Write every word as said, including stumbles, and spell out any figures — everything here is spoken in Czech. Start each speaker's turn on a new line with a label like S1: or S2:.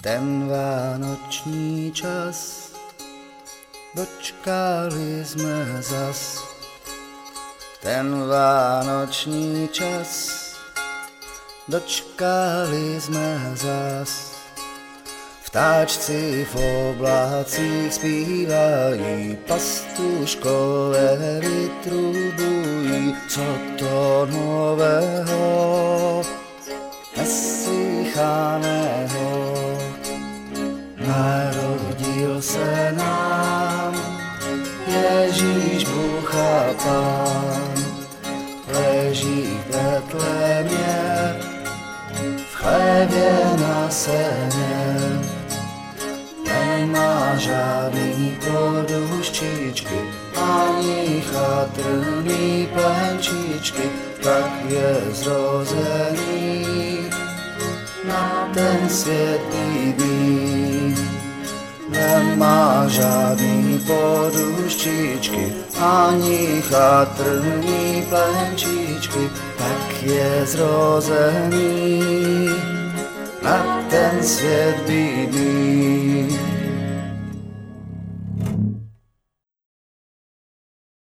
S1: ten vánoční čas dočkali jsme zas. Ten vánoční čas dočkali jsme zas. Vtáčci v oblácích zpívají, pastuškové vytrubují, co to nového neslýchaného. Narodil se nám Ježíš Bůh a Pán, leží v Betlémě, v chlebě na seně. Nemá žádný poduščičky, ani chatrný plenčičky, tak je zrozený na ten svět bídný. Nemá žádný poduščičky, ani chatrný plenčičky, tak je zrozený na ten svět bídný.